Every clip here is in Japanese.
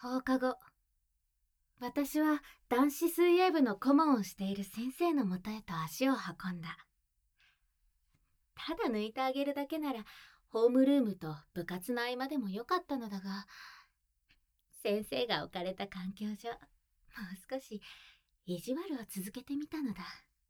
放課後、私は男子水泳部の顧問をしている先生のもとへと足を運んだ。ただ抜いてあげるだけなら、ホームルームと部活の合間でもよかったのだが、先生が置かれた環境上、もう少し意地悪を続けてみたのだ。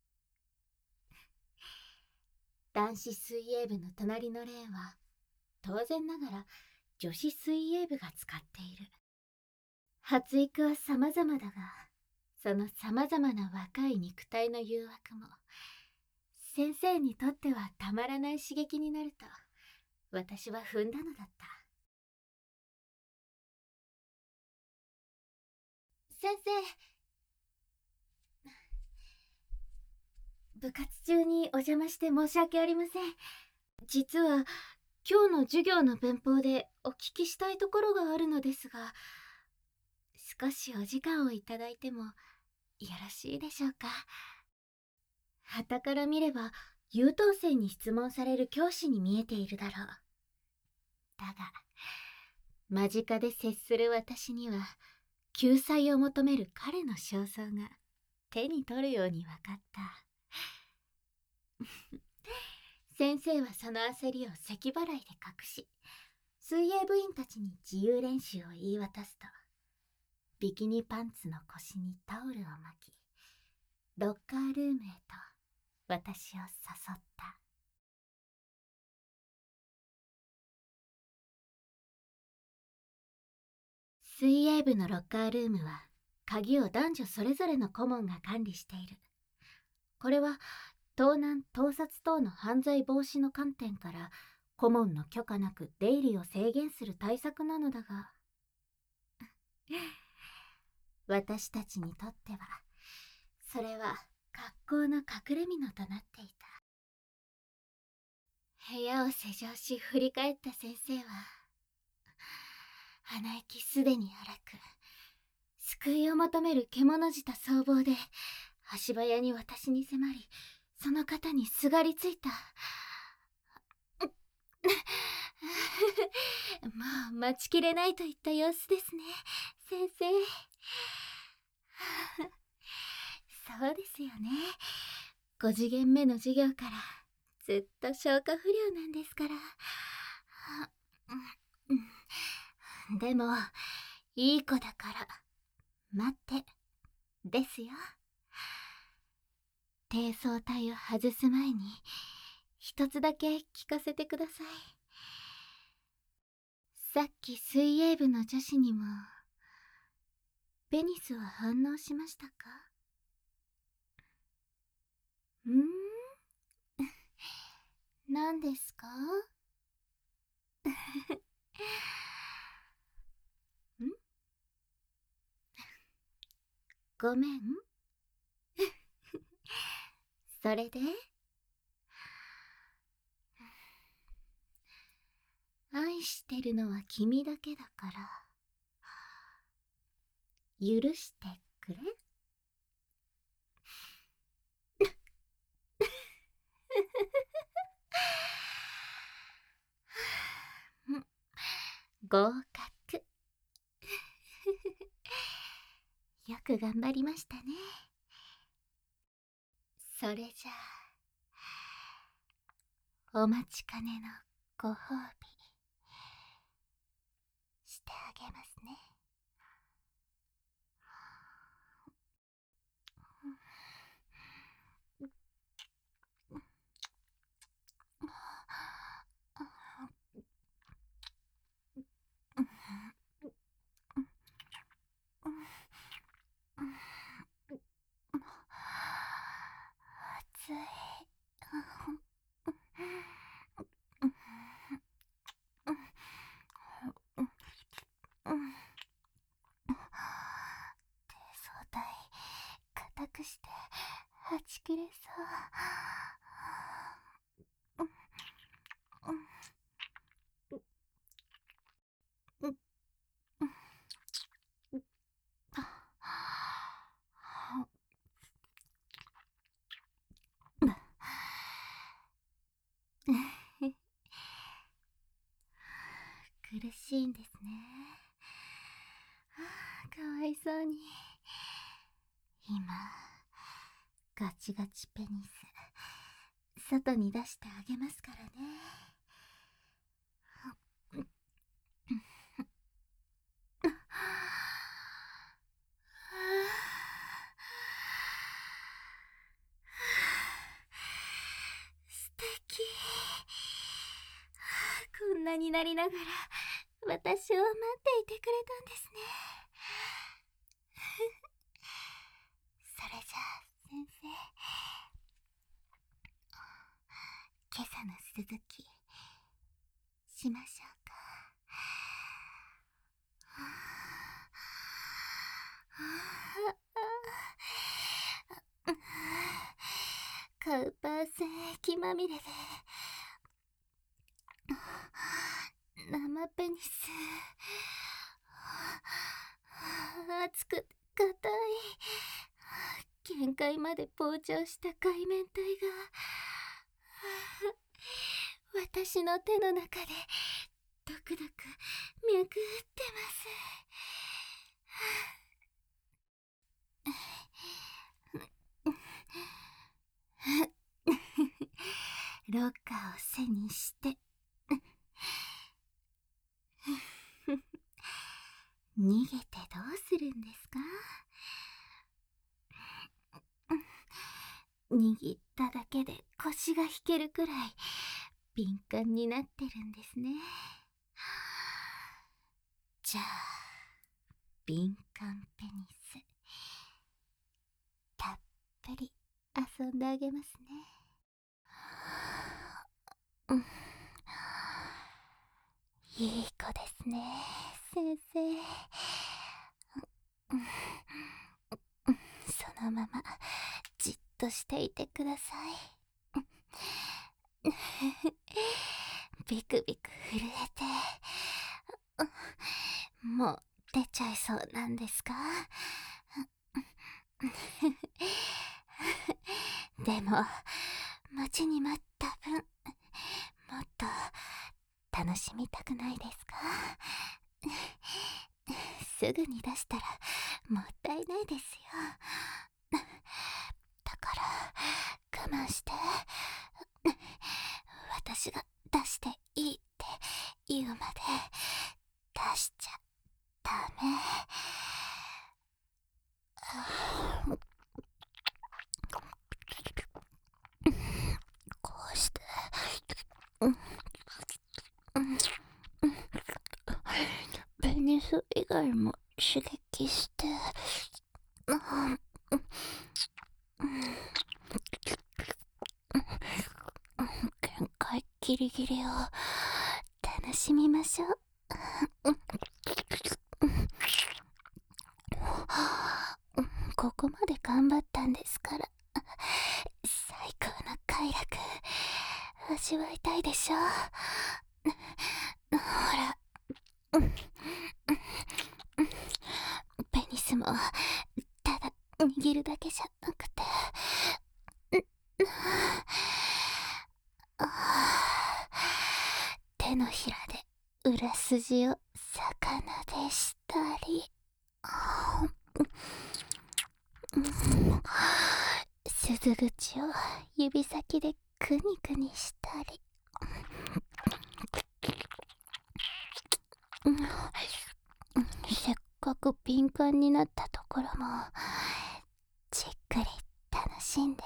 男子水泳部の隣のレーンは、当然ながら女子水泳部が使っている。発育は様々だが、その様々な若い肉体の誘惑も、先生にとってはたまらない刺激になると、私は踏んだのだった。先生、部活中にお邪魔して申し訳ありません。実は、今日の授業の文法でお聞きしたいところがあるのですが、少しお時間をいただいてもよろしいでしょうか。傍から見れば優等生に質問される教師に見えているだろう。だが間近で接する私には救済を求める彼の焦燥が手に取るように分かった。先生はその焦りを咳払いで隠し、水泳部員たちに自由練習を言い渡すと、ビキニパンツの腰にタオルを巻き、ロッカールームへと私を誘った。水泳部のロッカールームは鍵を男女それぞれの顧問が管理している。これは盗難盗撮等の犯罪防止の観点から顧問の許可なく出入りを制限する対策なのだが私たちにとってはそれは格好の隠れ蓑となっていた。部屋を施錠し振り返った先生は鼻息すでに荒く、救いを求める獣舌僧帽で足早に私に迫り、その肩にすがりついた。もう待ちきれないといった様子ですね、先生。そうですよね。5次元目の授業からずっと消化不良なんですから。でもいい子だから待ってですよ。低層体を外す前に一つだけ聞かせてください。さっき水泳部の女子にもペニスは反応しましたか？何ですか？ん？ごめん。それで？愛してるのは君だけだから許してくれ。合格。よく頑張りましたね。それじゃあお待ちかねのご褒美してあげますね。暑い。低層体硬くしてはち切れそう。苦しいんですね。 そうに。今ガチガチペニス外に出してあげますからね。素敵。こんなになりながら私を待っていてくれたんですね。それじゃあ先生、今朝の続きしましょうか。カウパー戦液まみれで生ペニス、熱くて硬い、限界まで膨張した海綿体が私の手の中でドクドク脈打ってます。ロッカーを背にして逃げてどうするんですか？握っただけで腰が引けるくらい敏感になってるんですね。じゃあ敏感ペニスたっぷり遊んであげますね。いい子ですね、先生。そのままじっとしていてください。ビクビク震えてもう出ちゃいそうなんですか？でも待ちに待った分もっと楽しみたくないですか？すぐに出したらもったいないですよ。だから我慢して、私が出していいって言うまで出しちゃダメ。こうしてペニス以外も刺激して限界ギリギリを楽しみましょう。ここまで頑張ったんですから、最高の快楽味わいたいでしょ。ほら、ペニスもただ握るだけじゃなくて、手のひらで裏筋を魚でしたり、鈴口を指先でクニクニしたり、せっかく敏感になったところもじっくり楽しんで。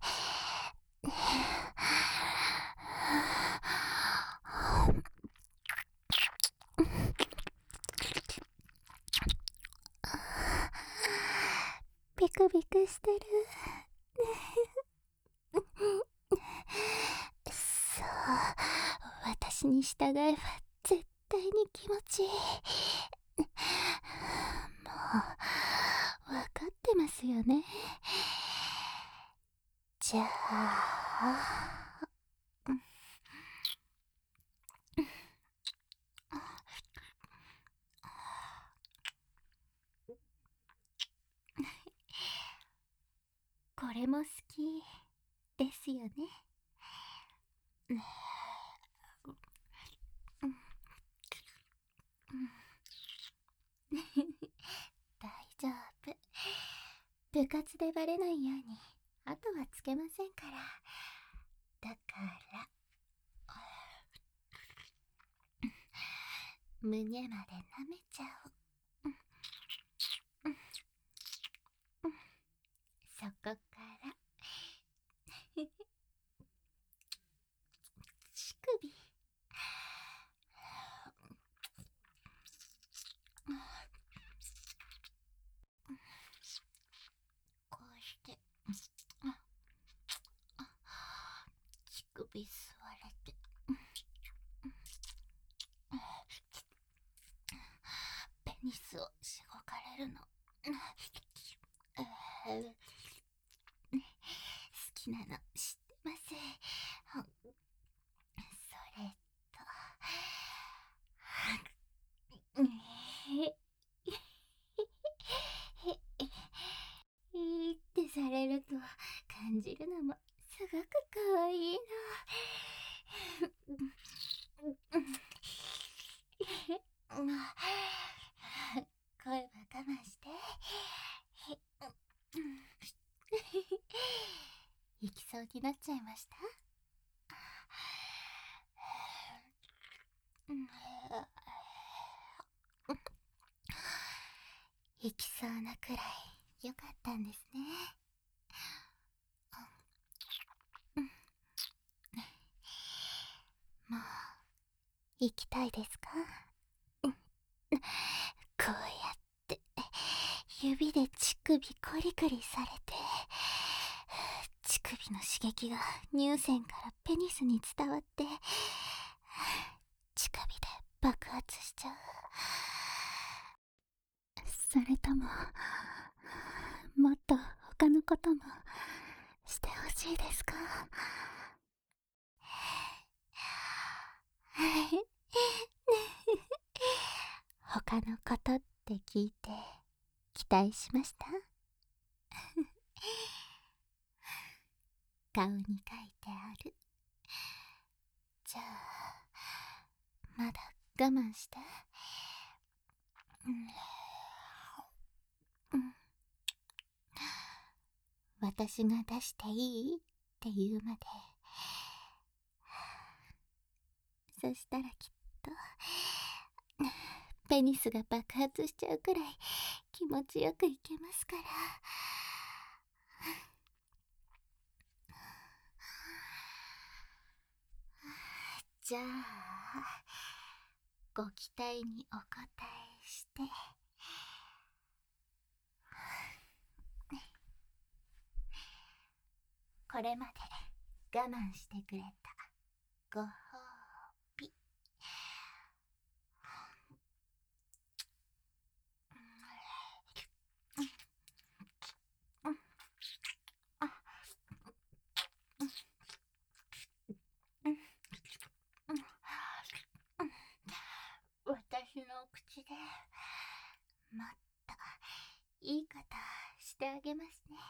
ビクビクしてる。そう、私に従えば絶対に気持ちいい。もう分かってますよね。じゃあこれも好きですよね。大丈部活でバレないように後はつけませんから。だから胸まで舐めちゃおう。そこから乳首、こうして乳首吸われて、ペニスをしごかれるの。好きなの知ってます。それとってされると感じるのもすごく可愛いの。声は我慢して。行きそうになっちゃいました。行きそうなくらい良かったんですね。もう行きたいですか？こうやって指で乳首コリコリされて、乳首の刺激が乳腺からペニスに伝わって、乳首で爆発しちゃう。それとももっと他のこともしてほしいですか？他のことって聞いて期待しました？顔に書いてある。じゃあまだ我慢して。私が出していいって言うまで。そしたらきっとペニスが爆発しちゃうくらい気持ちよくいけますから。じゃあご期待にお答えして、これまで我慢してくれたご褒美。私の口でもっといいことしてあげますね。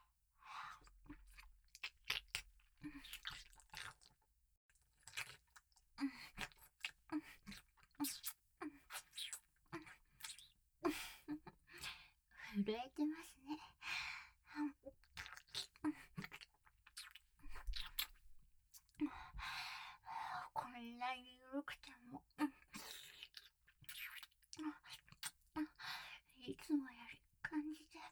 震えてますね。こんなに緩くてもいつもより感じて、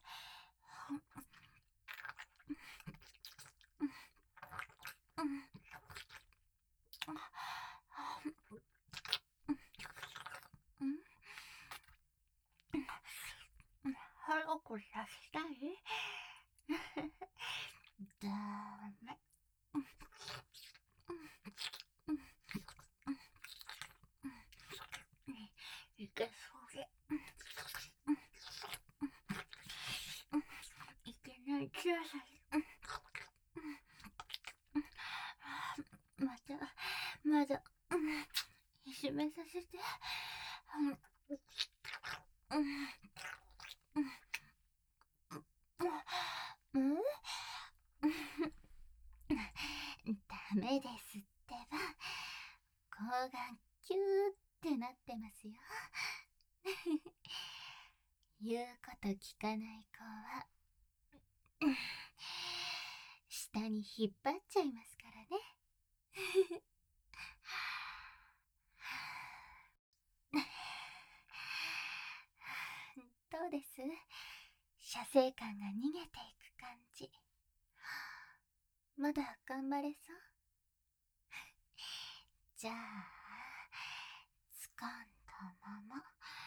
早くさせたい？ダメ。いけそうでいけない気がする。まだ締めさせて。ダメですってば。睾丸キューってなってますよ。言うこと聞かない子は下に引っ張っちゃいますからね。どうです？射精感が逃げていく感じ。まだ頑張れそう？じゃあ掴んだまま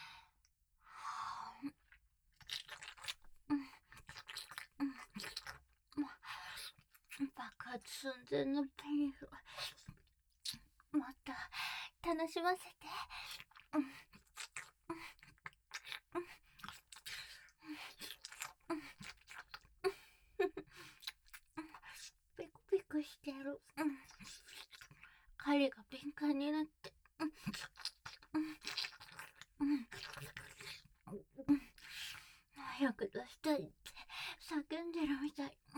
爆発寸前のペニスもっと楽しませて。ピクピクしてる。針が敏感になって早く出したいって叫んでるみたい。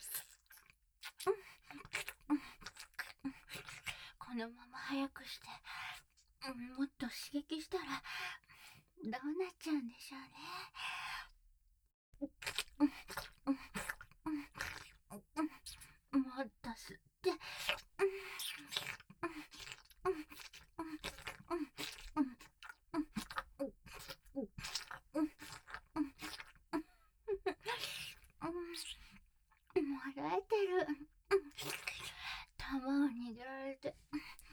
このまま早くしてもっと刺激したらどうなっちゃうんでしょうね。もっと吸って笑えてる。玉を握られて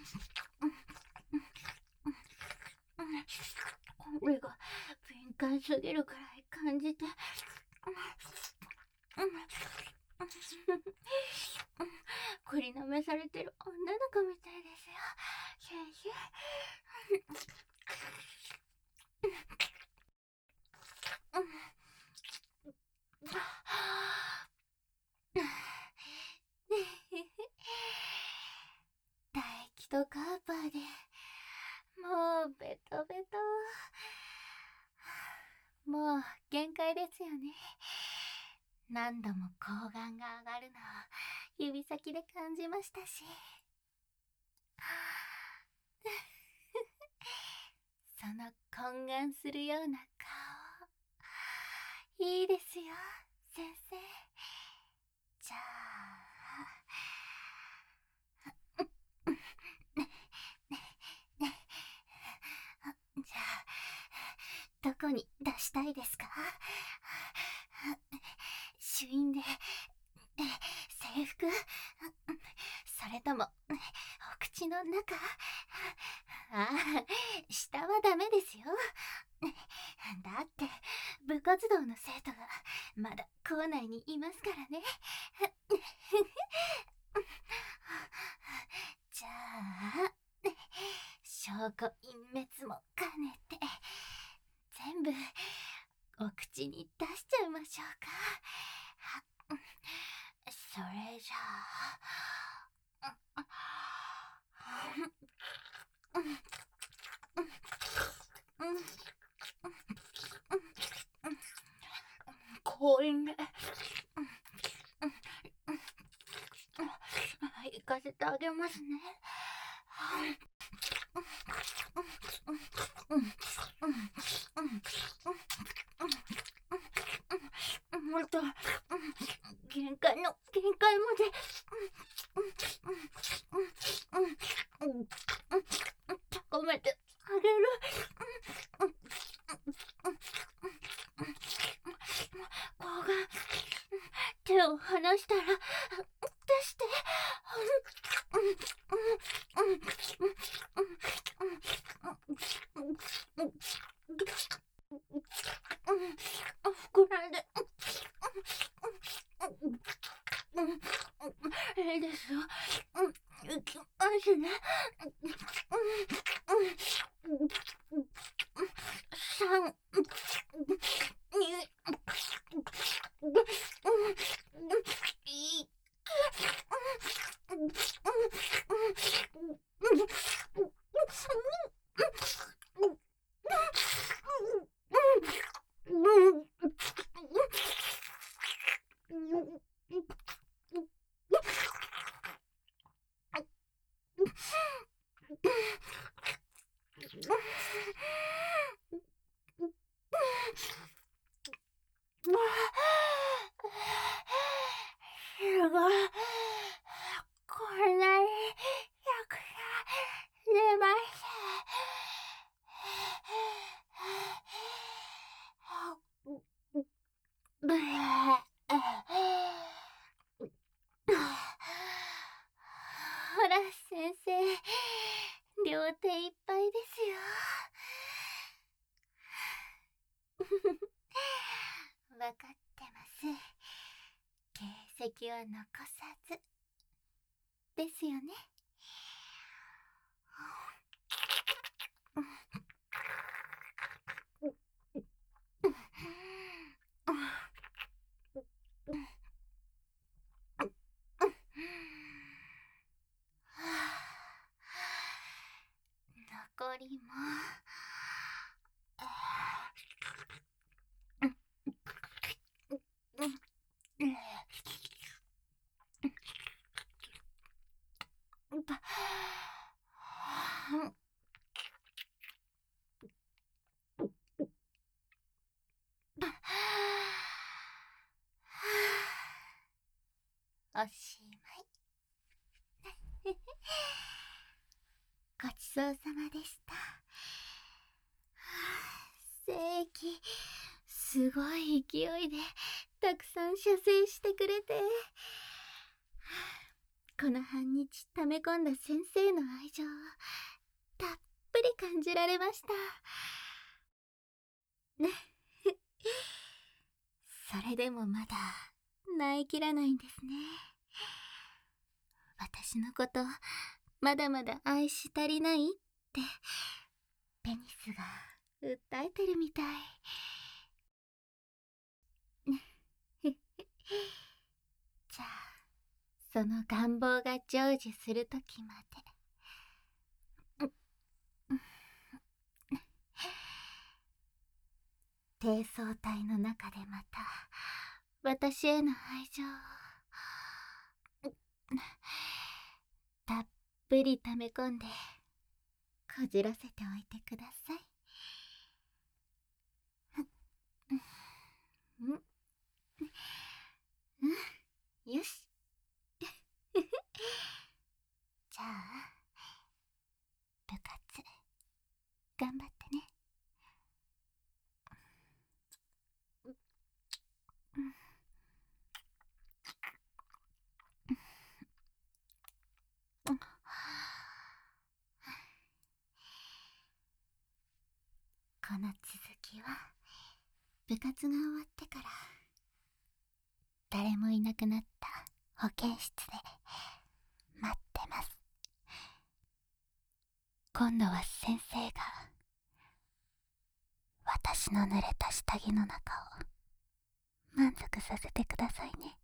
これが敏感すぎるくらい感じてくりなめされてる女の子みたいですよ。シュシュ唾液とカーパーでもうベトベト。もう限界ですよね。何度も睾丸が上がるのを指先で感じましたしその懇願するような顔いいですよ先生。じゃあどこに出したいですか？朱印で制服？それともお口の中？ああ、下はダメですよ。だって部活動の生徒がまだ校内にいますからね。じゃあ証拠隠滅も兼ねて全部お口に出しちゃいましょうか。それじゃあ公園で行かせてあげますね。もっと限界の限界まで高めてあげる。こうが手を離したら出して。膨らんでいいですよ。いきますね。3、2、 ほら先生、両手いっぱいですよ。わかってます。形跡は残さずですよね。残りもおしまい。ごちそうさまでした。正規、すごい勢いでたくさん射精してくれて、この半日溜め込んだ先生の愛情をたっぷり感じられました。それでもまだ泣いきらないんですね。私のことまだまだ愛し足りないってペニスが訴えてるみたい。じゃあその願望が成就するときまで、低層体の中でまた私への愛情をたっぷり溜め込んでこじらせておいてください。よし。じゃあ部活頑張ってね。この続きは部活が終わってから誰もいなくなった保健室で待ってます。今度は先生が私の濡れた下着の中を満足させてくださいね。